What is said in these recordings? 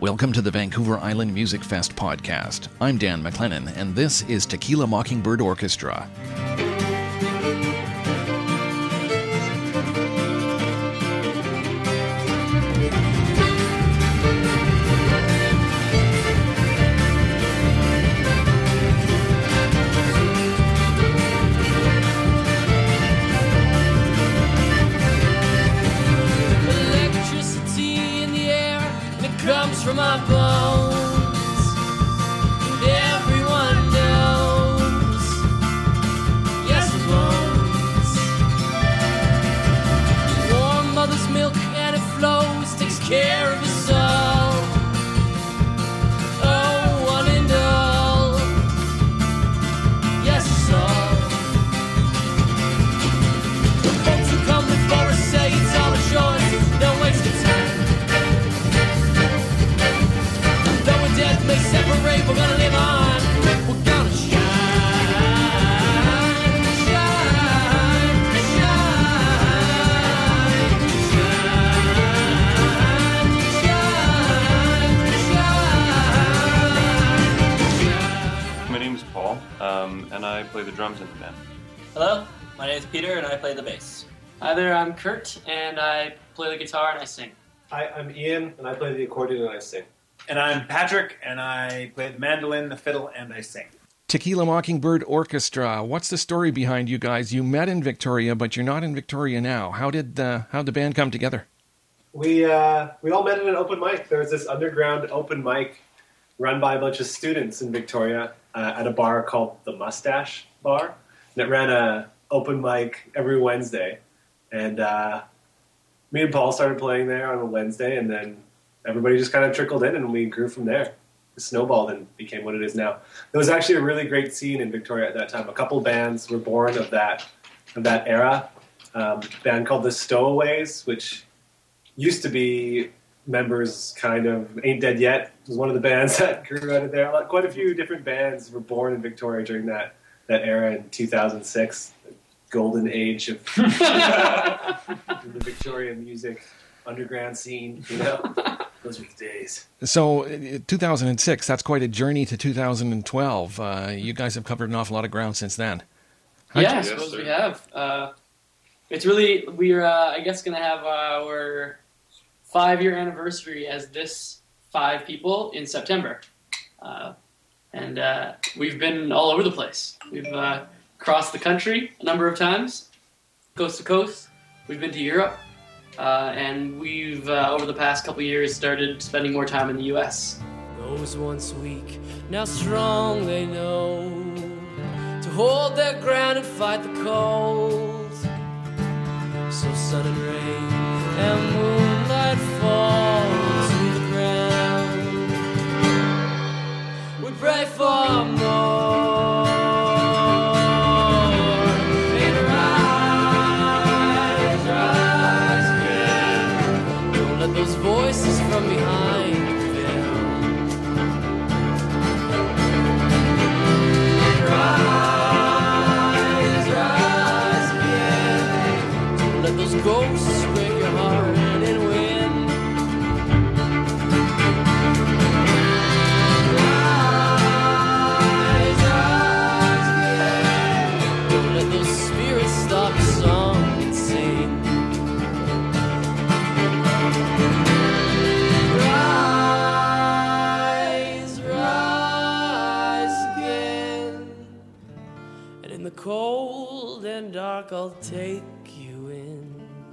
Welcome to the Vancouver Island Music Fest podcast. I'm Dan McLennan, and this is Tequila Mockingbird Orchestra. From my bones, and everyone knows, yes, it won't. Warm mother's milk and it flows, takes care of us all. Oh, one and all, yes, it's all. The folks who come before us say it's all a choice, don't waste your time. Death may separate, we're gonna live on. We're gonna shine, shine, shine, shine, shine. My name is Paul, and I play the drums in the band. Hello, my name is Peter, and I play the bass. Hi there, I'm Kurt, and I play the guitar and I sing. Hi, I'm Ian, and I play the accordion and I sing. And I'm Patrick, and I play the mandolin, the fiddle, and I sing. Tequila Mockingbird Orchestra. What's the story behind you guys? You met in Victoria, but you're not in Victoria now. How'd the band come together? We all met at an open mic. There was this underground open mic run by a bunch of students in Victoria at a bar called the Mustache Bar. And it ran a open mic every Wednesday. And me and Paul started playing there on a Wednesday, and then everybody just kind of trickled in, and we grew from there. It snowballed and became what it is now. There was actually a really great scene in Victoria at that time. A couple bands were born of that era. A band called the Stowaways, which used to be members kind of Ain't Dead Yet, was one of the bands that grew out of there. Quite a few different bands were born in Victoria during that era in 2006, the golden age of the Victorian music underground scene, you know. Those were the days. So, 2006, that's quite a journey to 2012. You guys have covered an awful lot of ground since then. Yeah, I suppose we have. It's really, we're, I guess, going to have our 5-year anniversary as this 5 people in September. And we've been all over the place. We've crossed the country a number of times, coast to coast. We've been to Europe. And we've, over the past couple years, started spending more time in the U.S. Those once weak, now strong they know, to hold their ground and fight the cold. So sun and rain and moonlight fall to the ground. We pray for more. Those voices from behind them. Rise, rise again. Don't let those ghosts break your heart and win. Rise, rise again. Don't let those spirits stop the song and sing. In the cold and dark, I'll take you in.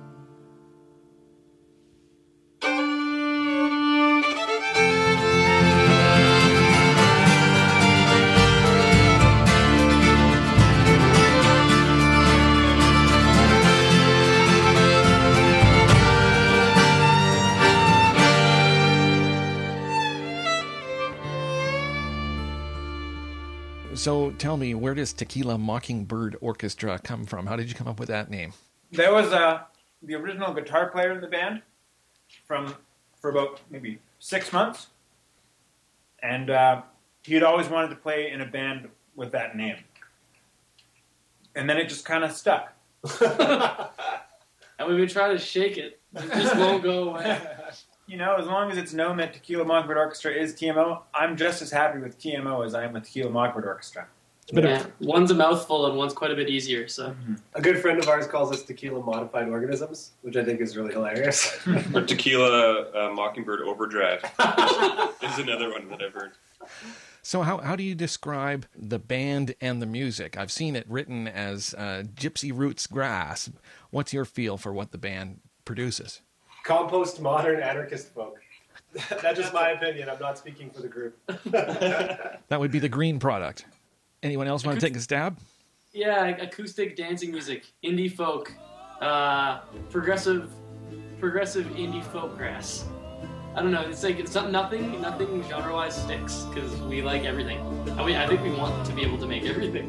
So tell me, where does Tequila Mockingbird Orchestra come from? How did you come up with that name? There was the original guitar player in the band for about maybe 6 months. And he had always wanted to play in a band with that name. And then it just kind of stuck. And we've been trying to shake it. It just won't go away. as long as it's known that Tequila Mockingbird Orchestra is TMO, I'm just as happy with TMO as I am with Tequila Mockingbird Orchestra. One's a mouthful and one's quite a bit easier. So a good friend of ours calls us tequila modified organisms, which I think is really hilarious. Or Tequila Mockingbird Overdrive is another one that I've heard. So how do you describe the band and the music? I've seen it written as Gypsy Roots Grass. What's your feel for what the band produces? Compost modern anarchist folk. That's just my opinion. I'm not speaking for the group. That would be the green product. Anyone else want to take a stab? Yeah, acoustic dancing music, indie folk, progressive indie folk grass. I don't know. It's like nothing genre-wise sticks because we like everything. I think we want to be able to make everything.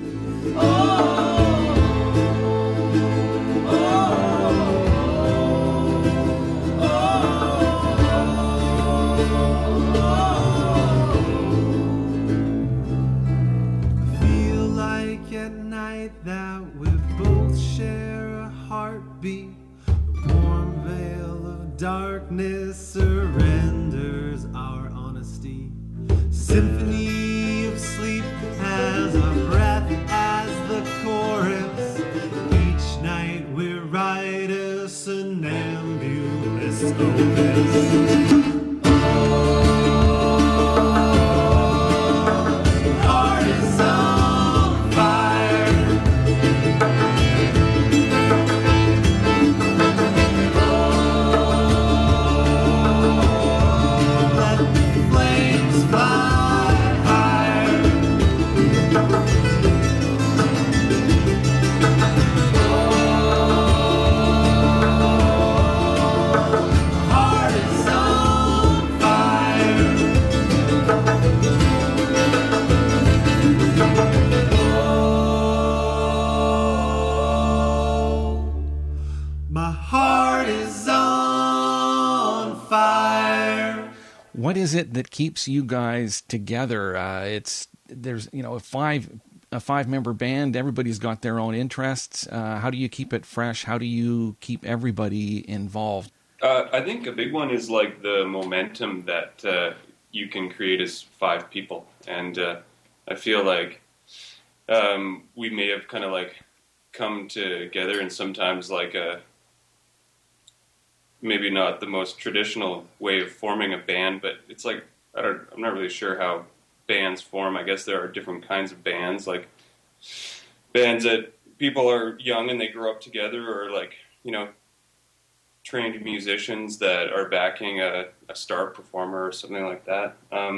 That we both share a heartbeat. The warm veil of darkness surrenders our honesty. Symphony of sleep has a breath as the chorus. Each night we write a somnambulist opus. What is it that keeps you guys together? There's a five-member band. Everybody's got their own interests. How do you keep it fresh? How do you keep everybody involved? I think a big one is like the momentum that you can create as five people, and I feel like we may have kind of like come together in sometimes like a maybe not the most traditional way of forming a band, but it's like, I'm not really sure how bands form. I guess there are different kinds of bands, like bands that people are young and they grow up together, or like, trained musicians that are backing a star performer or something like that.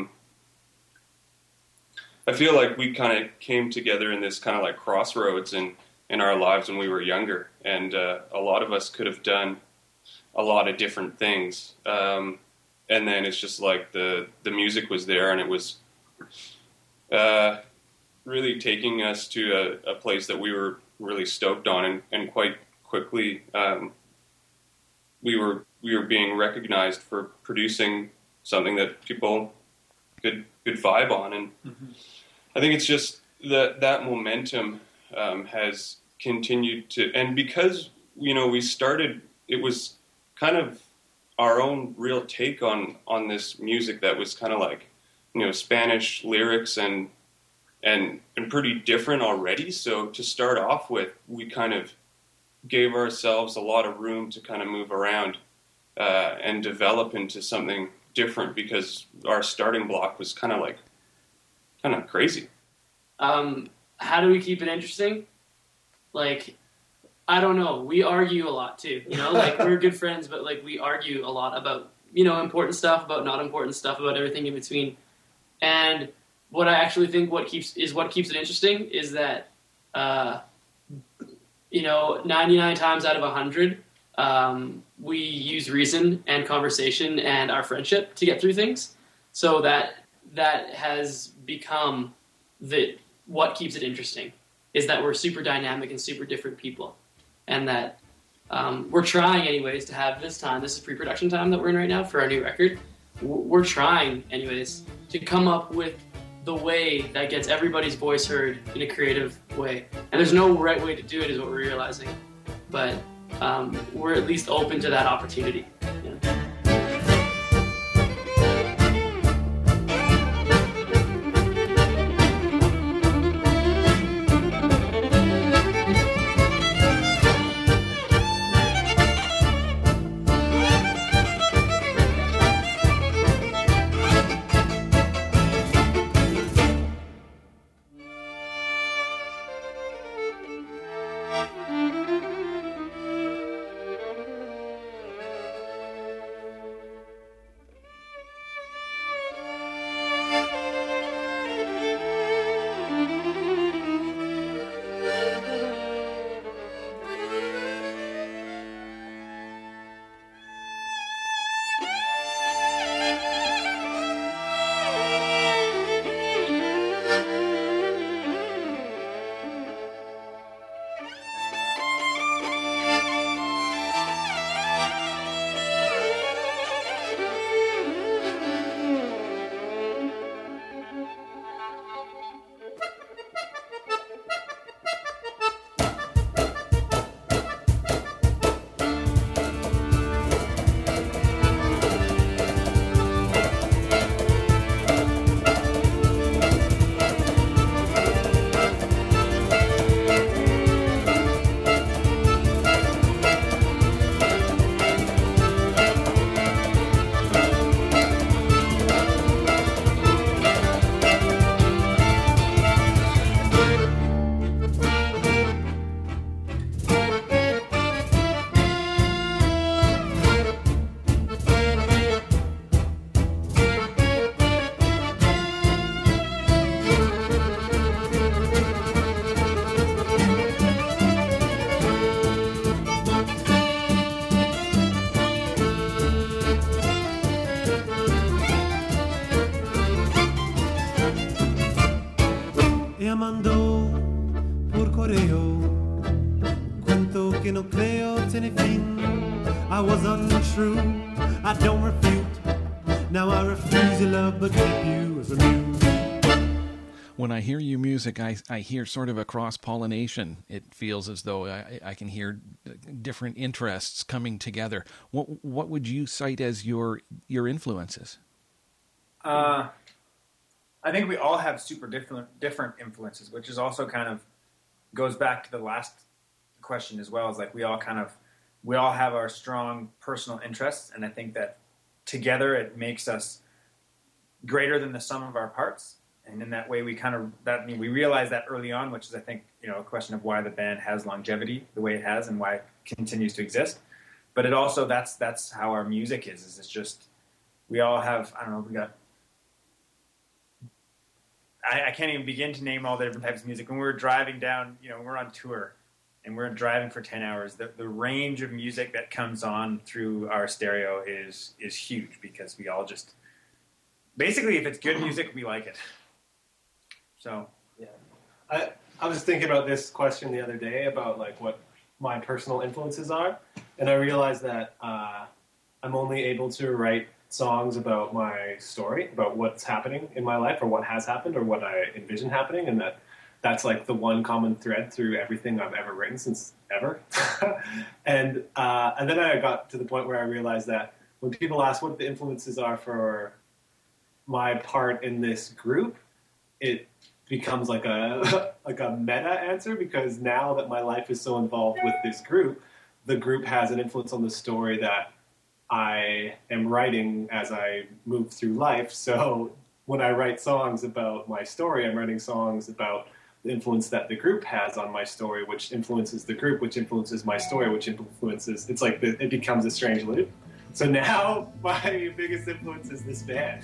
I feel like we kind of came together in this kind of like crossroads in our lives when we were younger, and a lot of us could have done a lot of different things, and then it's just like the music was there, and it was really taking us to a place that we were really stoked on, and quite quickly we were being recognized for producing something that people could vibe on, and I think it's just that momentum has continued to, and because we started, it was kind of our own real take on this music that was kind of like, Spanish lyrics and pretty different already. So to start off with, we kind of gave ourselves a lot of room to kind of move around and develop into something different, because our starting block was kind of crazy. How do we keep it interesting? Like, I don't know. We argue a lot too, like we're good friends, but like we argue a lot about, important stuff, about not important stuff, about everything in between. And what I actually think what keeps it interesting is that, 99 times out of 100, we use reason and conversation and our friendship to get through things. So that has become what keeps it interesting, is that we're super dynamic and super different people. And that we're trying anyways to have this is pre-production time that we're in right now for our new record. We're trying anyways to come up with the way that gets everybody's voice heard in a creative way. And there's no right way to do it, is what we're realizing. But we're at least open to that opportunity. Now I refuse your love, but keep you as a muse. When I hear your music, I hear sort of a cross-pollination. It feels as though I can hear different interests coming together. What would you cite as your influences? I think we all have super different influences, which is also kind of goes back to the last question as well. Is like we all have our strong personal interests, and I think that together it makes us greater than the sum of our parts. And in that way, we realize that early on, which is, I think, a question of why the band has longevity the way it has and why it continues to exist. But it also, that's how our music is it's just, we all have, I can't even begin to name all the different types of music. When we're driving down, we're on tour and we're driving for 10 hours, the range of music that comes on through our stereo is huge, because we all just, basically, if it's good music, we like it. So, yeah, I was thinking about this question the other day about like what my personal influences are, and I realized that I'm only able to write songs about my story, about what's happening in my life, or what has happened, or what I envision happening, and that's like the one common thread through everything I've ever written since ever. and then I got to the point where I realized that when people ask what the influences are for my part in this group, it becomes like a meta answer, because now that my life is so involved with this group, the group has an influence on the story that I am writing as I move through life. So when I write songs about my story, I'm writing songs about the influence that the group has on my story, which influences the group, which influences my story, which influences, it's like it becomes a strange loop. So now my biggest influence is this band.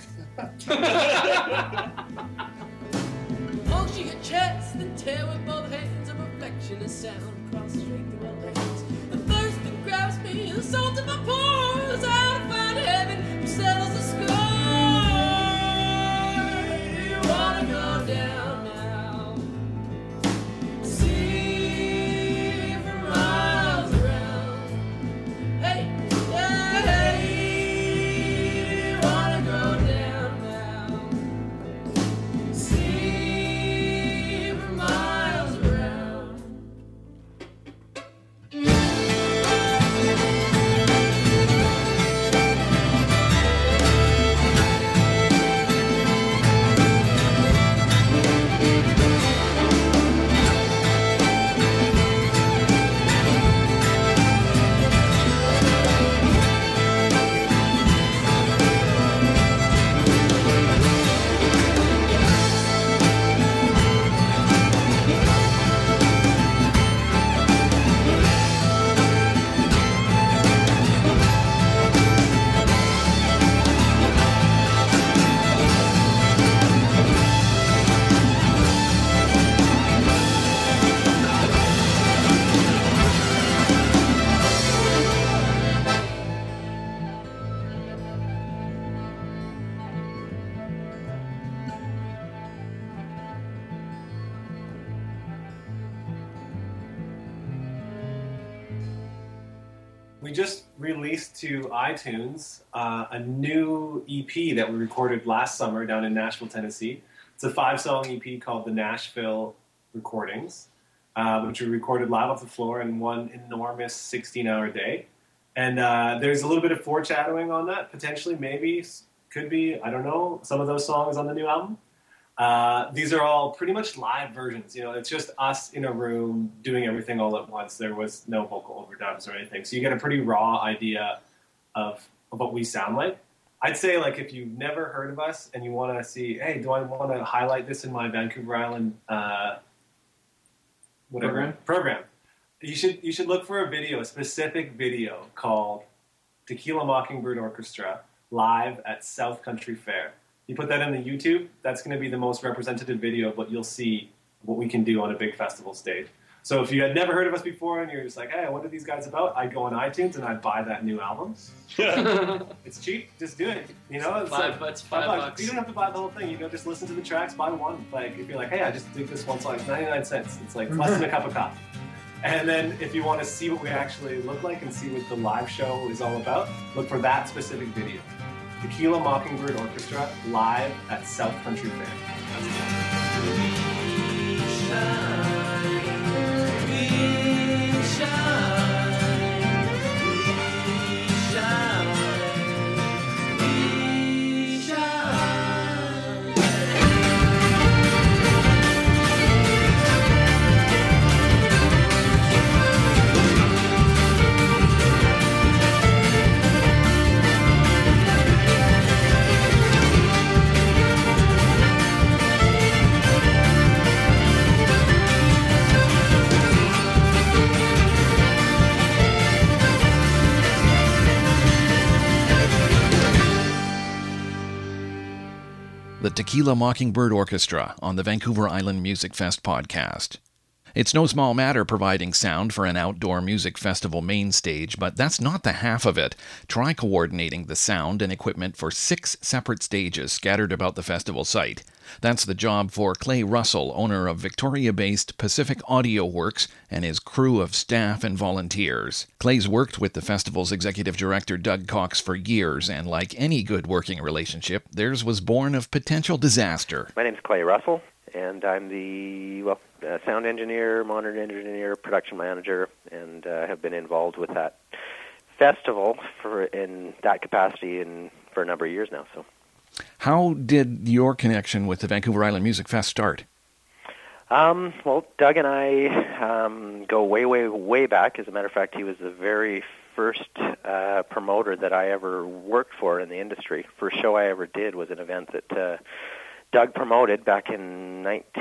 Punch your chest and tear with both hands, of affection and sound cross straight through all veins. The thirst that grabs me, the salt in my pores, I'll find heaven who settles the score. You wanna go down now, see for miles around. Hey, hey, you wanna go down now, see. We just released to iTunes a new EP that we recorded last summer down in Nashville, Tennessee. It's a 5-song EP called The Nashville Recordings, which we recorded live off the floor in one enormous 16-hour day. And there's a little bit of foreshadowing on that, potentially, maybe, could be, I don't know, some of those songs on the new album. These are all pretty much live versions. It's just us in a room doing everything all at once. There was no vocal overdubs or anything. So you get a pretty raw idea of what we sound like. I'd say, like, if you've never heard of us and you want to see, hey, do I want to highlight this in my Vancouver Island program? You should look for a specific video called Tequila Mockingbird Orchestra live at South Country Fair. You put that in the YouTube, that's going to be the most representative video of what you'll see, what we can do on a big festival stage. So if you had never heard of us before and you're just like, hey, what are these guys about? I'd go on iTunes and I'd buy that new album. It's cheap, just do it. It's $5 bucks. You don't have to buy the whole thing. Just listen to the tracks, buy one. Like, if you're like, hey, I just dig this one song, it's 99 cents. It's like less than a cup of coffee. And then if you want to see what we actually look like and see what the live show is all about, look for that specific video. Tequila Mockingbird Orchestra live at South Country Fair. The Tequila Mockingbird Orchestra on the Vancouver Island Music Fest podcast. It's no small matter providing sound for an outdoor music festival main stage, but that's not the half of it. Try coordinating the sound and equipment for 6 separate stages scattered about the festival site. That's the job for Clay Russell, owner of Victoria-based Pacific Audio Works, and his crew of staff and volunteers. Clay's worked with the festival's executive director Doug Cox for years, and like any good working relationship, theirs was born of potential disaster. My name's Clay Russell, and I'm the sound engineer, monitor engineer, production manager, and have been involved with that festival in that capacity for a number of years now. So, how did your connection with the Vancouver Island Music Fest start? Well, Doug and I go way, way, way back. As a matter of fact, he was the very first promoter that I ever worked for in the industry. First show I ever did was an event that Doug promoted back in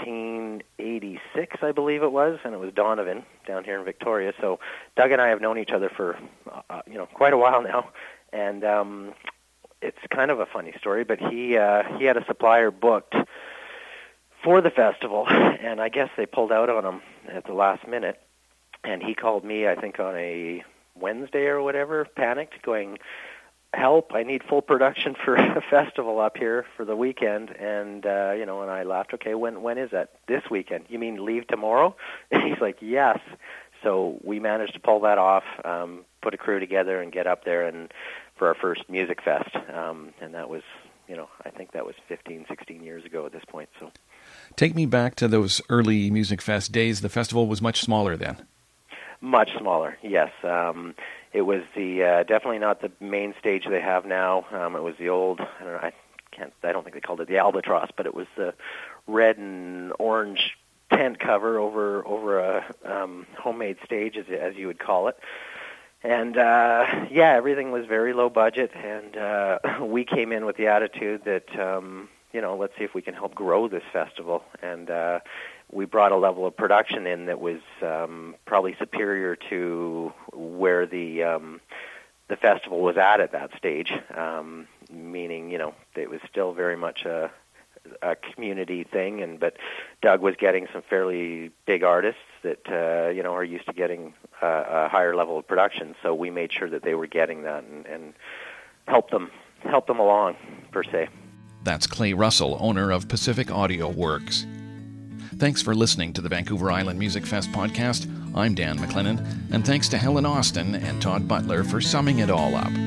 1986, I believe it was, and it was Donovan down here in Victoria. So Doug and I have known each other for quite a while now, and it's kind of a funny story. But he had a supplier booked for the festival, and I guess they pulled out on him at the last minute. And he called me, I think, on a Wednesday or whatever, panicked, going, "Help, I need full production for a festival up here for the weekend." And, and I laughed, "Okay, when is that?" "This weekend." "You mean leave tomorrow?" And he's like, "Yes." So we managed to pull that off, put a crew together and get up there and for our first music fest. And that was, I think that was 15, 16 years ago at this point. So, take me back to those early Music Fest days. The festival was much smaller then. Much smaller, yes. It was definitely not the main stage they have now. It was the old, I don't think they called it the Albatross, but it was the red and orange tent cover over a homemade stage, as you would call it. And everything was very low budget, and we came in with the attitude that let's see if we can help grow this festival. And we brought a level of production in that was probably superior to where the festival was at that stage, meaning, it was still very much a community thing, but Doug was getting some fairly big artists that, are used to getting a higher level of production, so we made sure that they were getting that and help them along, per se. That's Clay Russell, owner of Pacific Audio Works. Thanks for listening to the Vancouver Island Music Fest podcast. I'm Dan McLennan, and thanks to Helen Austin and Todd Butler for summing it all up.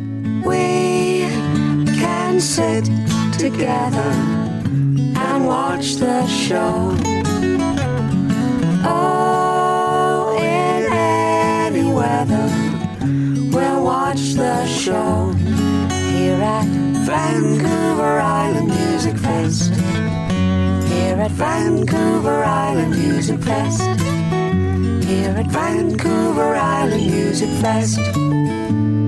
We can sit together and watch the show. Oh, in any weather, we'll watch the show here at Vancouver Island Music Fest. Here at Vancouver Island Music Fest. Here at Vancouver Island Music Fest.